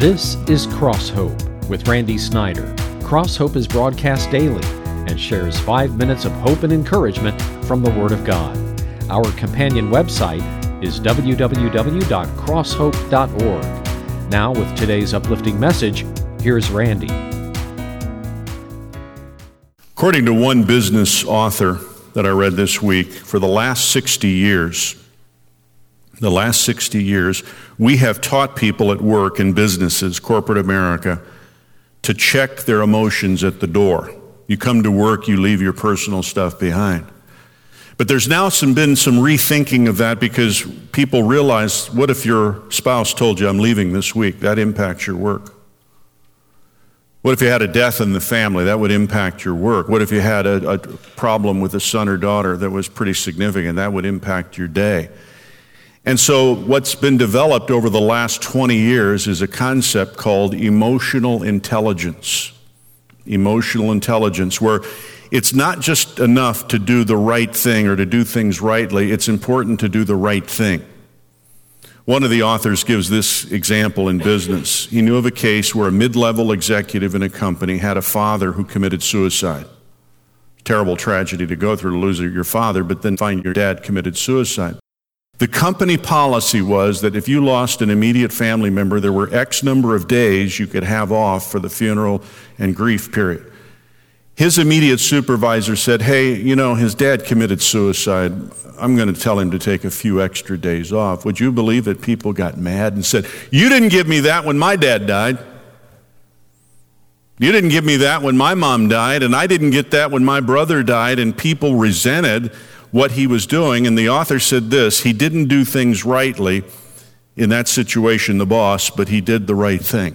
This is Cross Hope with Randy Snyder. Cross Hope is broadcast daily and shares 5 minutes of hope and encouragement from the Word of God. Our companion website is www.crosshope.org. Now, with today's uplifting message, here's Randy. According to one business author that I read this week, for the last 60 years, we have taught people at work in businesses, corporate America, to check their emotions at the door. You come to work, you leave your personal stuff behind. But there's now been some rethinking of that because people realize, what if your spouse told you, I'm leaving this week? That impacts your work. What if you had a death in the family? That would impact your work. What if you had a problem with a son or daughter that was pretty significant? That would impact your day. And so what's been developed over the last 20 years is a concept called emotional intelligence. Emotional intelligence, where it's not just enough to do the right thing or to do things rightly, it's important to do the right thing. One of the authors gives this example in business. He knew of a case where a mid-level executive in a company had a father who committed suicide. Terrible tragedy to go through, to lose your father, but then find your dad committed suicide. The company policy was that if you lost an immediate family member, there were X number of days you could have off for the funeral and grief period. His immediate supervisor said, hey, his dad committed suicide. I'm going to tell him to take a few extra days off. Would you believe that people got mad and said, you didn't give me that when my dad died. You didn't give me that when my mom died, and I didn't get that when my brother died, and people resented what he was doing. And the author said this: he didn't do things rightly in that situation, the boss, but he did the right thing.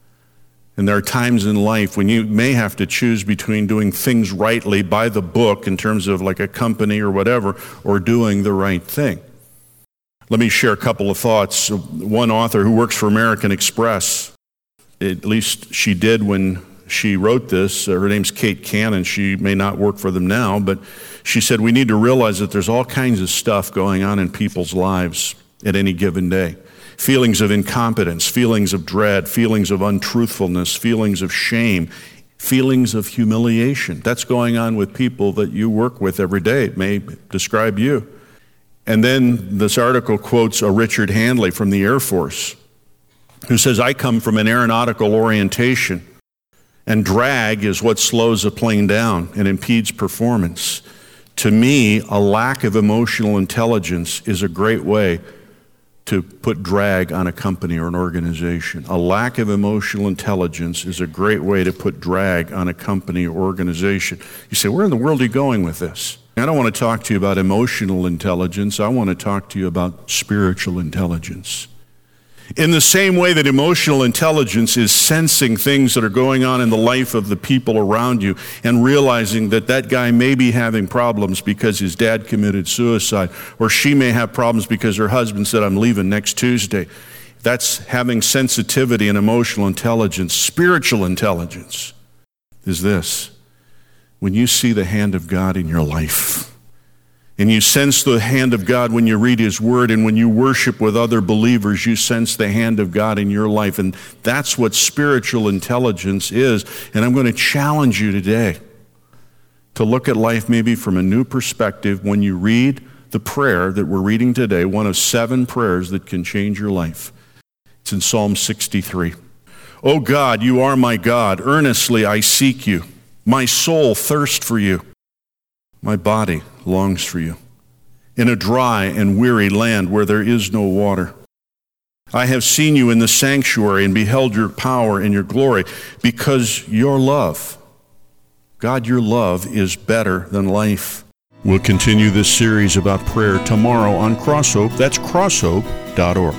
And there are times in life when you may have to choose between doing things rightly by the book in terms of like a company or whatever, or doing the right thing. Let me share a couple of thoughts. One author who works for American Express, at least she did when she wrote this, her name's Kate Cannon. She may not work for them now, but she said, we need to realize that there's all kinds of stuff going on in people's lives at any given day. Feelings of incompetence, feelings of dread, feelings of untruthfulness, feelings of shame, feelings of humiliation. That's going on with people that you work with every day. It may describe you. And then this article quotes a Richard Handley from the Air Force, who says, I come from an aeronautical orientation, and drag is what slows a plane down and impedes performance. To me, a lack of emotional intelligence is a great way to put drag on a company or an organization. A lack of emotional intelligence is a great way to put drag on a company or organization. You say, where in the world are you going with this? I don't want to talk to you about emotional intelligence. I want to talk to you about spiritual intelligence. In the same way that emotional intelligence is sensing things that are going on in the life of the people around you and realizing that that guy may be having problems because his dad committed suicide, or she may have problems because her husband said, I'm leaving next Tuesday. That's having sensitivity and emotional intelligence. Spiritual intelligence is this: when you see the hand of God in your life, and you sense the hand of God when you read His Word, and when you worship with other believers, you sense the hand of God in your life. And that's what spiritual intelligence is. And I'm going to challenge you today to look at life maybe from a new perspective when you read the prayer that we're reading today, one of 7 prayers that can change your life. It's in Psalm 63. Oh God, you are my God. Earnestly I seek you. My soul thirsts for you. My body longs for you, in a dry and weary land where there is no water. I have seen you in the sanctuary and beheld your power and your glory, because your love, God, your love is better than life. We'll continue this series about prayer tomorrow on Cross Hope. That's crosshope.org.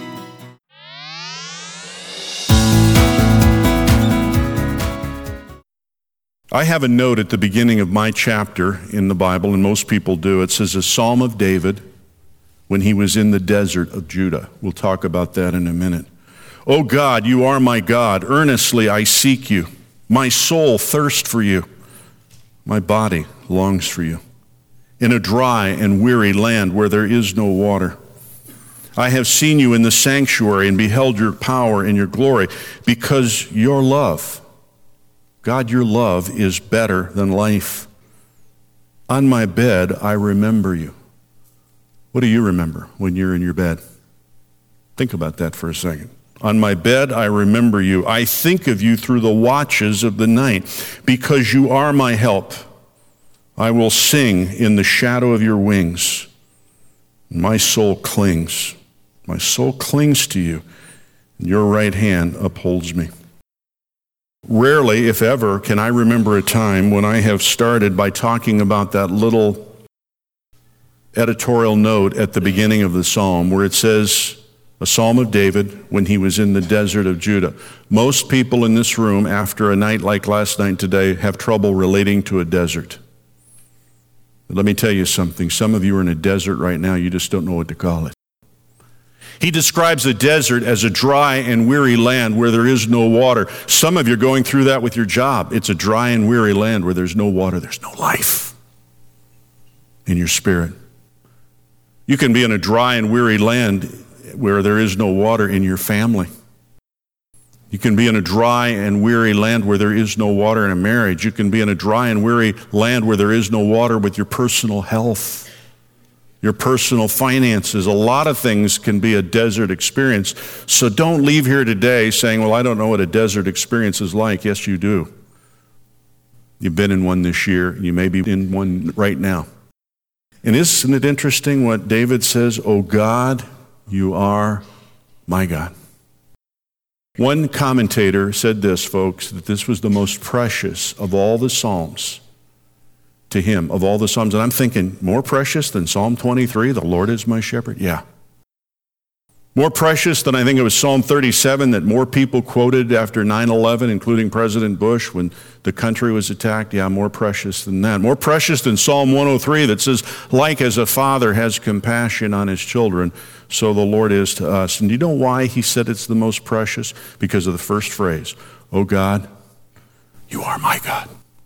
I have a note at the beginning of my chapter in the Bible, and most people do. It says a Psalm of David when he was in the desert of Judah. We'll talk about that in a minute. Oh God, you are my God. Earnestly I seek you. My soul thirsts for you. My body longs for you, in a dry and weary land where there is no water. I have seen you in the sanctuary and beheld your power and your glory, because your love, God, your love is better than life. On my bed, I remember you. What do you remember when you're in your bed? Think about that for a second. On my bed, I remember you. I think of you through the watches of the night, because you are my help. I will sing in the shadow of your wings. My soul clings. My soul clings to you, and your right hand upholds me. Rarely, if ever, can I remember a time when I have started by talking about that little editorial note at the beginning of the psalm where it says, a psalm of David when he was in the desert of Judah. Most people in this room, after a night like last night today, have trouble relating to a desert. But let me tell you something. Some of you are in a desert right now. You just don't know what to call it. He describes the desert as a dry and weary land where there is no water. Some of you are going through that with your job. It's a dry and weary land where there's no water. There's no life in your spirit. You can be in a dry and weary land where there is no water in your family. You can be in a dry and weary land where there is no water in a marriage. You can be in a dry and weary land where there is no water with your personal health, your personal finances. A lot of things can be a desert experience. So don't leave here today saying, well, I don't know what a desert experience is like. Yes, you do. You've been in one this year. You may be in one right now. And isn't it interesting what David says? Oh God, you are my God. One commentator said this, folks, that this was the most precious of all the Psalms to him, of all the Psalms. And I'm thinking, more precious than Psalm 23, the Lord is my shepherd? Yeah. More precious than I think it was Psalm 37 that more people quoted after 9/11, including President Bush when the country was attacked. Yeah, more precious than that. More precious than Psalm 103 that says, like as a father has compassion on his children, so the Lord is to us. And do you know why he said it's the most precious? Because of the first phrase, oh God, you are my God.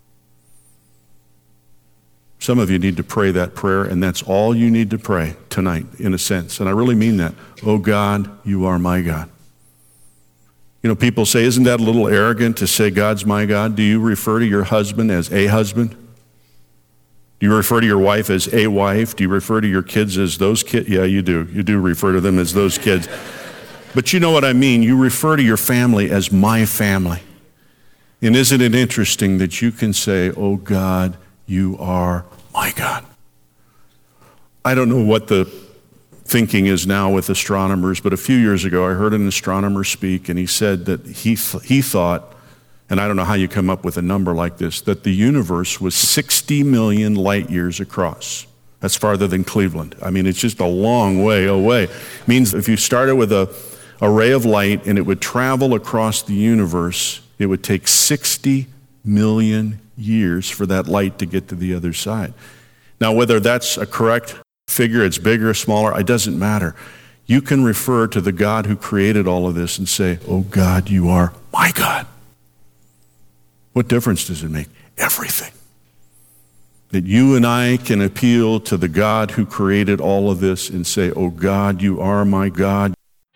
Some of you need to pray that prayer, and that's all you need to pray tonight, in a sense. And I really mean that. Oh God, you are my God. You know, people say, isn't that a little arrogant to say God's my God? Do you refer to your husband as a husband? Do you refer to your wife as a wife? Do you refer to your kids as those kids? Yeah, you do. You do refer to them as those kids. But you know what I mean. You refer to your family as my family. And isn't it interesting that you can say, oh God, you are my God. I don't know what the thinking is now with astronomers, but a few years ago I heard an astronomer speak, and he said that he thought, and I don't know how you come up with a number like this, that the universe was 60 million light years across. That's farther than Cleveland. I mean, it's just a long way away. It means if you started with a ray of light and it would travel across the universe, it would take 60 million years for that light to get to the other side. Now, whether that's a correct figure, it's bigger or smaller, it doesn't matter. You can refer to the God who created all of this and say, oh God, you are my God. What difference does it make? Everything. That you and I can appeal to the God who created all of this and say, oh God, you are my God.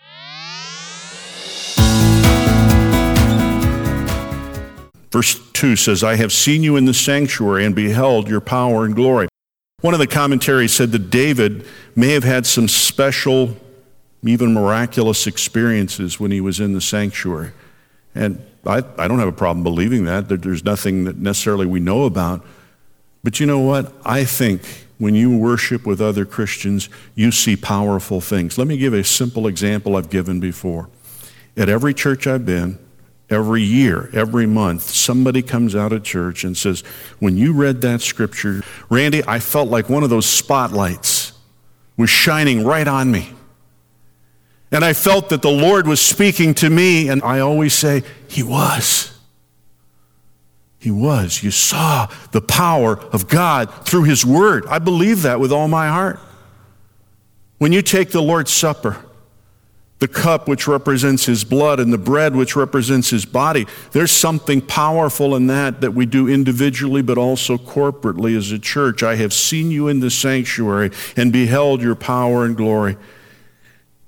Verse 2 says, I have seen you in the sanctuary and beheld your power and glory. One of the commentaries said that David may have had some special, even miraculous experiences when he was in the sanctuary. And I don't have a problem believing that there's nothing that necessarily we know about. But you know what? I think when you worship with other Christians, you see powerful things. Let me give a simple example I've given before. At every church I've been, every year, every month, somebody comes out of church and says, when you read that scripture, Randy, I felt like one of those spotlights was shining right on me. And I felt that the Lord was speaking to me, and I always say, He was. He was. You saw the power of God through His Word. I believe that with all my heart. When you take the Lord's Supper, the cup which represents His blood and the bread which represents His body, there's something powerful in that we do individually but also corporately as a church. I have seen you in the sanctuary and beheld your power and glory.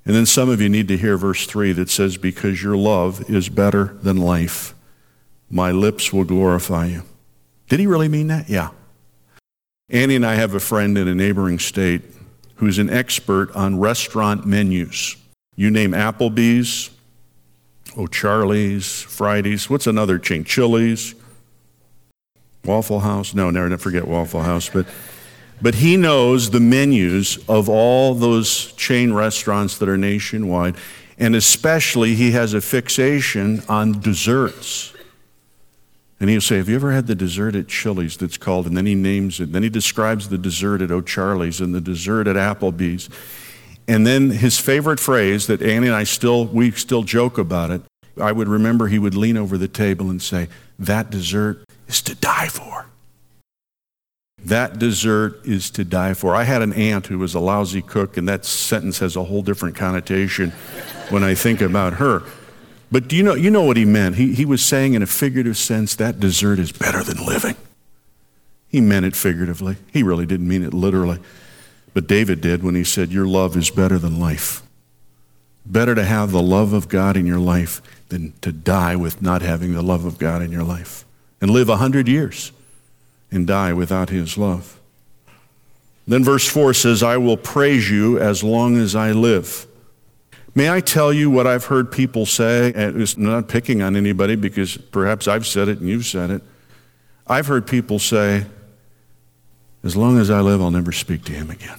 And then some of you need to hear verse 3 that says, because your love is better than life, my lips will glorify you. Did he really mean that? Yeah. Annie and I have a friend in a neighboring state who's an expert on restaurant menus. You name Applebee's, O'Charlie's, Fridays, what's another chain? Chili's, Waffle House? No, never forget Waffle House. But he knows the menus of all those chain restaurants that are nationwide, and especially he has a fixation on desserts. And he'll say, have you ever had the dessert at Chili's that's called, and then he names it. Then he describes the dessert at O'Charlie's and the dessert at Applebee's. And then his favorite phrase that Annie and I we still joke about it, I would remember he would lean over the table and say, that dessert is to die for. That dessert is to die for. I had an aunt who was a lousy cook, and that sentence has a whole different connotation when I think about her. But do you know what he meant? He was saying in a figurative sense, that dessert is better than living. He meant it figuratively. He really didn't mean it literally. But David did when he said, your love is better than life. Better to have the love of God in your life than to die with not having the love of God in your life. And live 100 years and die without his love. Then verse 4 says, I will praise you as long as I live. May I tell you what I've heard people say, and it's not picking on anybody because perhaps I've said it and you've said it. I've heard people say, as long as I live, I'll never speak to him again.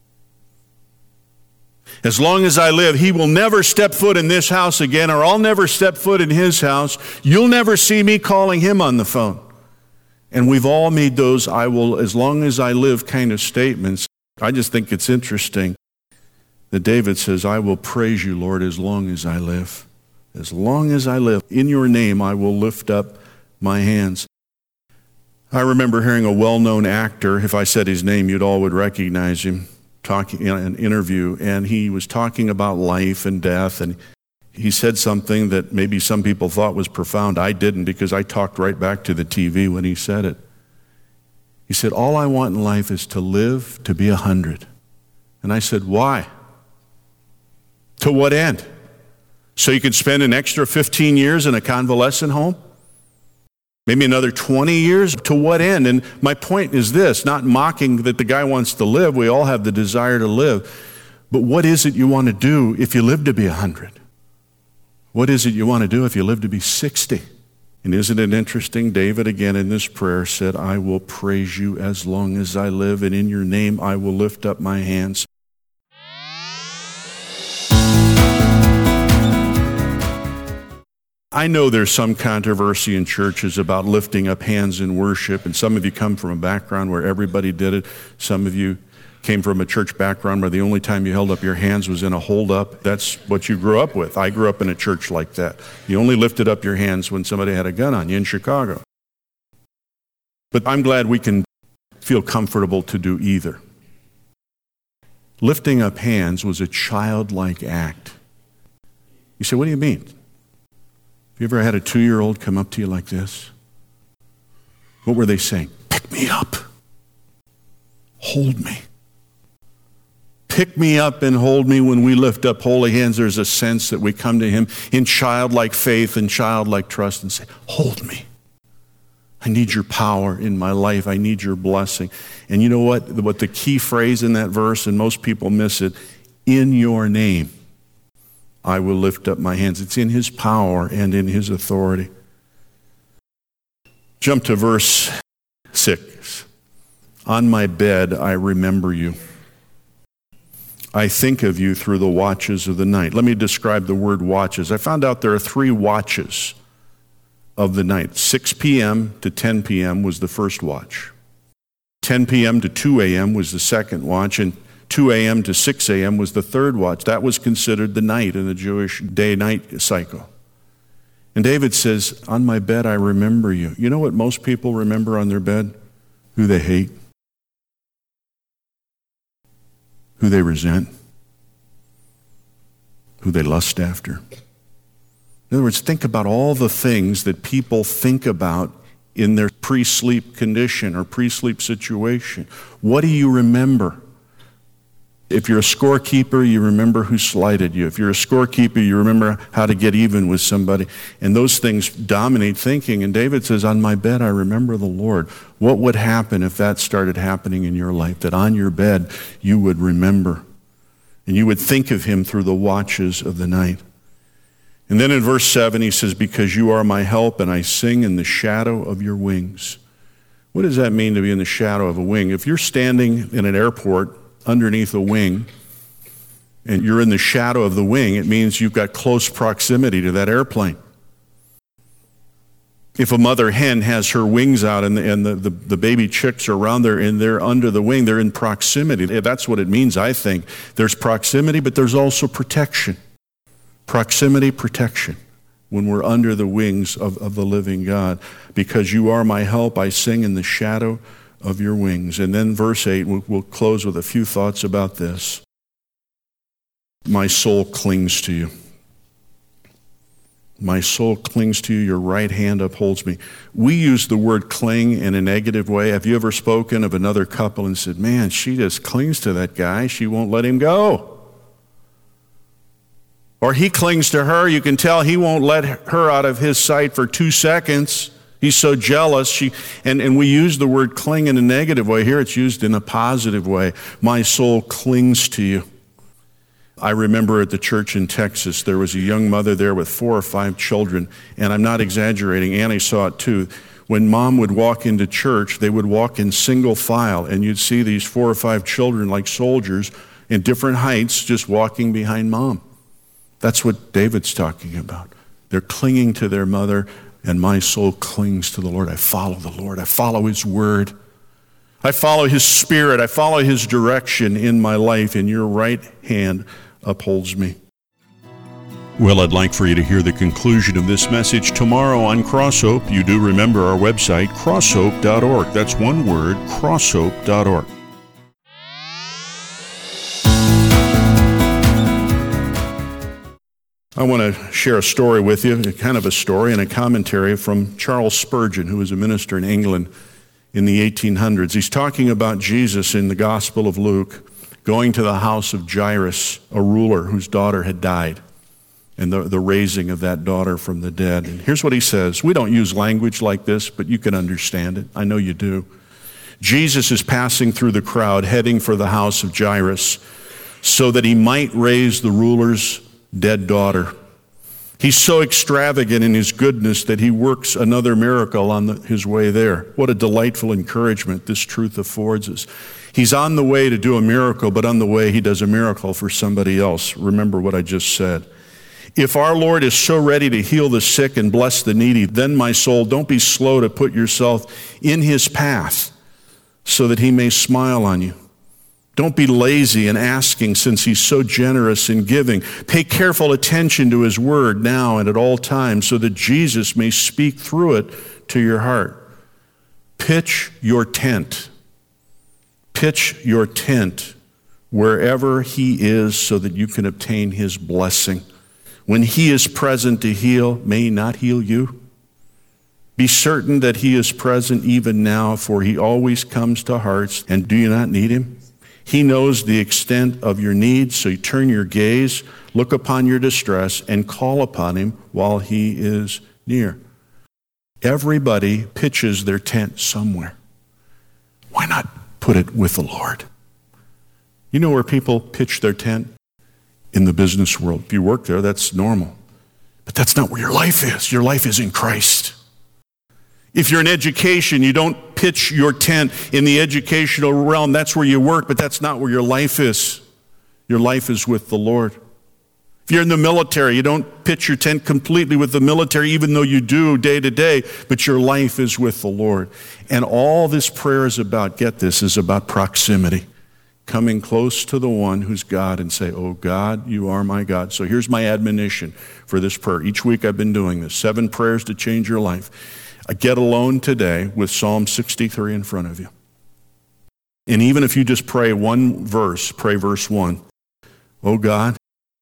As long as I live, he will never step foot in this house again, or I'll never step foot in his house. You'll never see me calling him on the phone. And we've all made those I will, as long as I live kind of statements. I just think it's interesting that David says, I will praise you, Lord, as long as I live. As long as I live. In your name, I will lift up my hands. I remember hearing a well-known actor, if I said his name, you'd all would recognize him, talking in an interview, and he was talking about life and death, and he said something that maybe some people thought was profound. I didn't, because I talked right back to the TV when he said it. He said, all I want in life is to live to be 100. And I said, why? To what end? So you could spend an extra 15 years in a convalescent home? Maybe another 20 years? To what end? And my point is this, not mocking that the guy wants to live. We all have the desire to live. But what is it you want to do if you live to be 100? What is it you want to do if you live to be 60? And isn't it interesting? David, again in this prayer, said, I will praise you as long as I live, and in your name I will lift up my hands. I know there's some controversy in churches about lifting up hands in worship, and some of you come from a background where everybody did it. Some of you came from a church background where the only time you held up your hands was in a hold-up. That's what you grew up with. I grew up in a church like that. You only lifted up your hands when somebody had a gun on you in Chicago. But I'm glad we can feel comfortable to do either. Lifting up hands was a childlike act. You say, what do you mean? Have you ever had a 2-year-old come up to you like this? What were they saying? Pick me up. Hold me. Pick me up and hold me. When we lift up holy hands, there's a sense that we come to him in childlike faith and childlike trust and say, hold me. I need your power in my life. I need your blessing. And you know what? What the key phrase in that verse, and most people miss it, in your name I will lift up my hands. It's in his power and in his authority. Jump to verse 6. On my bed I remember you. I think of you through the watches of the night. Let me describe the word watches. I found out there are 3 watches of the night. 6 p.m. to 10 p.m. was the first watch. 10 p.m. to 2 a.m. was the second watch, and 2 a.m. to 6 a.m. was the third watch. That was considered the night in the Jewish day-night cycle. And David says, on my bed I remember you. You know what most people remember on their bed? Who they hate, who they resent, who they lust after. In other words, think about all the things that people think about in their pre-sleep condition or pre-sleep situation. What do you remember? If you're a scorekeeper, you remember who slighted you. If you're a scorekeeper, you remember how to get even with somebody. And those things dominate thinking. And David says, on my bed, I remember the Lord. What would happen if that started happening in your life? That on your bed, you would remember. And you would think of him through the watches of the night. And then in verse 7, he says, because you are my help, and I sing in the shadow of your wings. What does that mean to be in the shadow of a wing? If you're standing in an airport underneath a wing, and you're in the shadow of the wing, it means you've got close proximity to that airplane. If a mother hen has her wings out and the baby chicks are around there and they're under the wing, they're in proximity. That's what it means, I think. There's proximity, but there's also protection. Proximity, protection. When we're under the wings of the living God. Because you are my help, I sing in the shadow of your wings. And then verse 8, we'll close with a few thoughts about this. My soul clings to you. My soul clings to you, your right hand upholds me. We use the word cling in a negative way. Have you ever spoken of another couple and said, man, she just clings to that guy, she won't let him go? Or he clings to her, you can tell he won't let her out of his sight for 2 seconds. He's so jealous. And we use the word cling in a negative way. Here it's used in a positive way. My soul clings to you. I remember at the church in Texas, there was a young mother there with 4 or 5 children. And I'm not exaggerating, Annie saw it too. When mom would walk into church, they would walk in single file. And you'd see these 4 or 5 children like soldiers in different heights just walking behind mom. That's what David's talking about. They're clinging to their mother, and my soul clings to the Lord. I follow the Lord. I follow his word. I follow his spirit. I follow his direction in my life, and your right hand upholds me. Well, I'd like for you to hear the conclusion of this message tomorrow on Cross Hope. You do remember our website, crosshope.org. That's one word, crosshope.org. I want to share a story with you, kind of a story and a commentary from Charles Spurgeon, who was a minister in England in the 1800s. He's talking about Jesus in the Gospel of Luke, going to the house of Jairus, a ruler whose daughter had died, and the raising of that daughter from the dead. And here's what he says. We don't use language like this, but you can understand it. I know you do. Jesus is passing through the crowd, heading for the house of Jairus, so that he might raise the ruler's dead daughter. He's so extravagant in his goodness that he works another miracle on his way there. What a delightful encouragement this truth affords us. He's on the way to do a miracle, but on the way he does a miracle for somebody else. Remember what I just said. If our Lord is so ready to heal the sick and bless the needy, then my soul, don't be slow to put yourself in his path so that he may smile on you. Don't be lazy in asking, since he's so generous in giving. Pay careful attention to his word now and at all times, so that Jesus may speak through it to your heart. Pitch your tent. Pitch your tent wherever he is, so that you can obtain his blessing. When he is present to heal, may he not heal you? Be certain that he is present even now, for he always comes to hearts. And do you not need him? He knows the extent of your needs, so you turn your gaze, look upon your distress, and call upon him while he is near. Everybody pitches their tent somewhere. Why not put it with the Lord? You know where people pitch their tent? In the business world. If you work there, that's normal. But that's not where your life is. Your life is in Christ. If you're in education, you don't pitch your tent in the educational realm. That's where you work, but that's not where your life is. Your life is with the Lord. If you're in the military, you don't pitch your tent completely with the military, even though you do day to day, but your life is with the Lord. And all this prayer is about, get this, is about proximity. Coming close to the one who's God and say, oh God, you are my God. So here's my admonition for this prayer. Each week I've been doing this. 7 prayers to change your life. Get alone today with Psalm 63 in front of you. And even if you just pray one verse, pray verse 1. Oh God,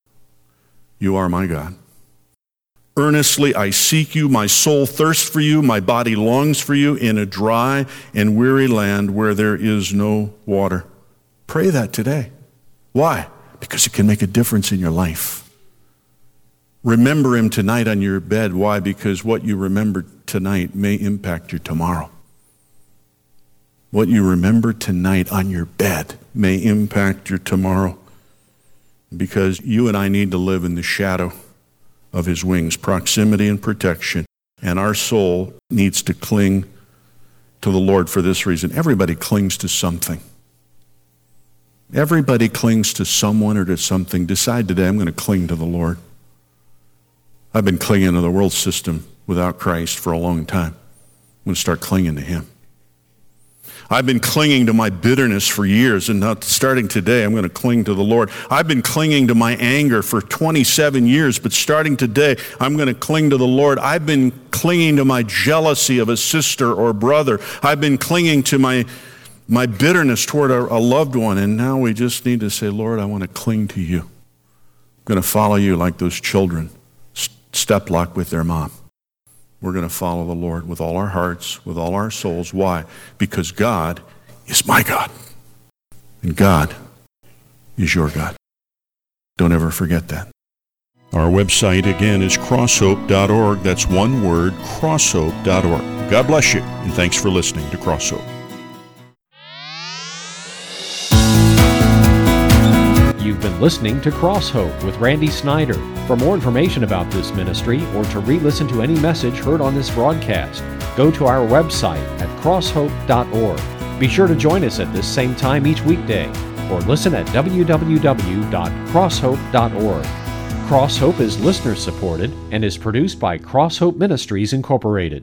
you are my God. Earnestly I seek you, my soul thirsts for you, my body longs for you in a dry and weary land where there is no water. Pray that today. Why? Because it can make a difference in your life. Remember him tonight on your bed. Why? Because what you remember tonight may impact your tomorrow. What you remember tonight on your bed may impact your tomorrow. Because you and I need to live in the shadow of his wings, proximity and protection. And our soul needs to cling to the Lord for this reason. Everybody clings to something. Everybody clings to someone or to something. Decide today, I'm going to cling to the Lord. I've been clinging to the world system without Christ for a long time. I'm going to start clinging to him. I've been clinging to my bitterness for years, and not starting today, I'm going to cling to the Lord. I've been clinging to my anger for 27 years, but starting today, I'm going to cling to the Lord. I've been clinging to my jealousy of a sister or brother. I've been clinging to my bitterness toward a loved one, and now we just need to say, Lord, I want to cling to you. I'm going to follow you like those children, step lock with their mom. We're going to follow the Lord with all our hearts, with all our souls. Why? Because God is my God, and God is your God. Don't ever forget that. Our website, again, is crosshope.org. That's one word, crosshope.org. God bless you, and thanks for listening to Cross Hope. You've been listening to Cross Hope with Randy Snyder. For more information about this ministry or to re-listen to any message heard on this broadcast, go to our website at crosshope.org. Be sure to join us at this same time each weekday or listen at www.crosshope.org. Cross Hope is listener supported and is produced by Cross Hope Ministries Incorporated.